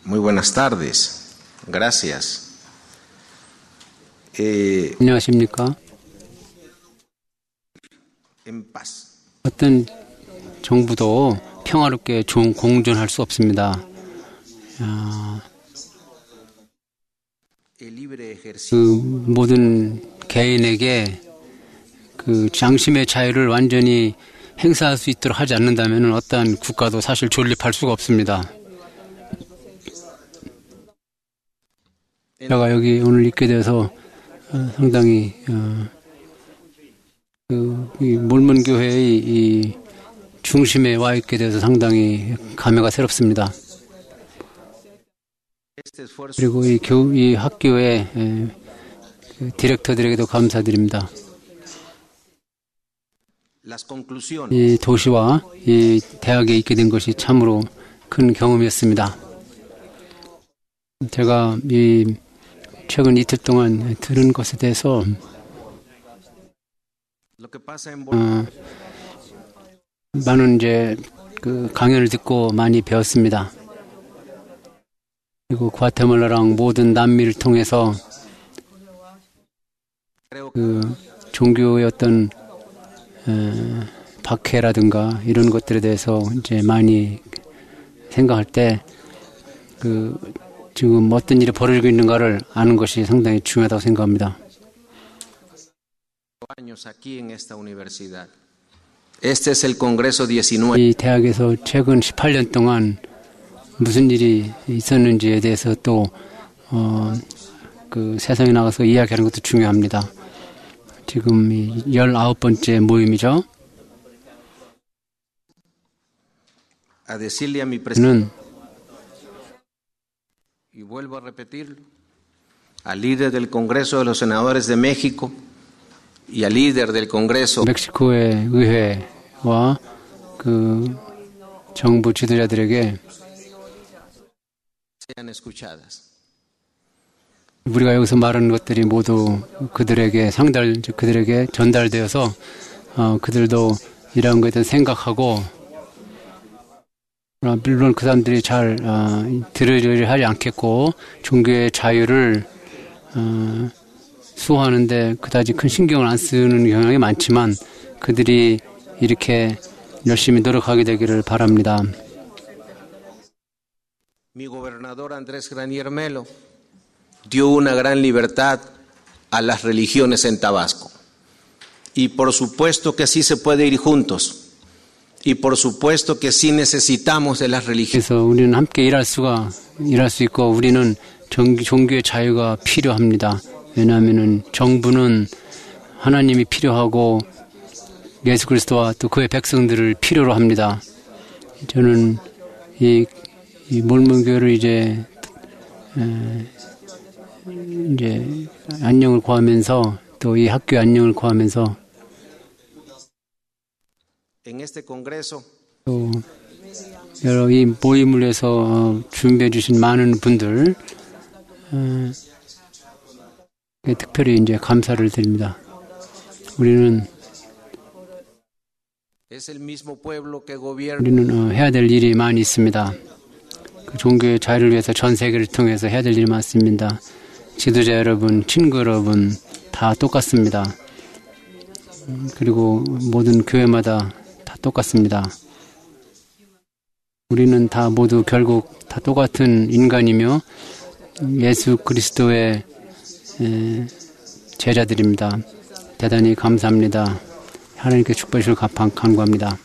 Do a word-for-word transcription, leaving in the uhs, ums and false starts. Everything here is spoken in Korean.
Muy buenas tardes. Gracias. Eh, 안녕하십니까? en paz. 어떤 정부도 평화롭게 종, 공존할 수 없습니다. 아, El libre 그 ejercicio 모든 개인에게 그 장심의 자유를 완전히 행사할 수 있도록 하지 않는다면 어떠한 국가도 사실 존립할 수가 없습니다. 제가 여기 오늘 있게 돼서 어, 상당히 어, 그, 이 몰몬교회의 이 중심에 와 있게 돼서 상당히 감회가 새롭습니다. este esfuerzo 그리고 이, 교, 이 학교의 에, 그 디렉터들에게도 감사드립니다. las conclusiones 이 도시와 이 대학에 있게 된 것이 참으로 큰 경험이었습니다. 제가 이 최근 이틀 동안 들은 것에 대해서 lo que pasa en 어, 많은 이제 그 강연을 듣고 많이 배웠습니다. 그리고 과테말라랑 모든 남미를 통해서 그 종교의 어떤 에, 박해라든가 이런 것들에 대해서 이제 많이 생각할 때 그 지금 어떤 일이 벌어지고 있는가를 아는 것이 상당히 중요하다고 생각합니다. años aquí en esta universidad. Este es el Congreso diecinueve. 이 대학에서 최근 십팔 년 동안 무슨 일이 있었는지에 대해서 또 어, 그 세상에 나가서 이야기하는 것도 중요합니다. 지금 이 열아홉 번째 모임이죠. A decirle a mi presidente, 저는 y vuelvo a repetirlo, al líder del Congreso de los Senadores de México y al líder del Congreso 멕시코의 의회와 그 정부 지도자들에게 sean escuchadas. 우리가 여기서 말하는 것들이 모두 그들에게 상달, 그들에게 전달되어서 어, 그들도 이러한 것에 대해서 생각하고 어, 물론 그 사람들이 잘 어, 들으려 하지 않겠고 종교의 자유를 어, 수호하는데 그다지 큰 신경을 안 쓰는 경향이 많지만 그들이 이렇게 열심히 노력하게 되기를 바랍니다. Mi gobernador Andrés Granier Melo dio una gran libertad a las religiones en Tabasco. Y por supuesto que sí se puede ir juntos. Y por supuesto que sí necesitamos de las religiones. 그래서 우리는 함께 일할 수가 일할 수 있고 우리는 정, 종교의 자유가 필요합니다. 왜냐하면은 정부는 하나님이 필요하고 예수 그리스도와 또 그의 백성들을 필요로 합니다. 저는 이, 이 몰몬교회를 이제 에, 이제 안녕을 구하면서 또 이 학교의 안녕을 구하면서 En este congreso 또 여러 이 모임을 위해서 준비해 주신 많은 분들 어, 특별히 이제 감사를 드립니다. 우리는 es el mismo pueblo que gobierna. 우리는 어, 해야 될 일이 많이 있습니다. 그 종교의 자유를 위해서 전 세계를 통해서 해야 될 일이 많습니다. 지도자 여러분, 친구 여러분 다 똑같습니다. 음, 그리고 모든 교회마다 다 똑같습니다. 우리는 다 모두 결국 다 똑같은 인간이며 예수 그리스도의 에, 제자들입니다. 대단히 감사합니다. 하나님께 축복해 주실 간구합니다.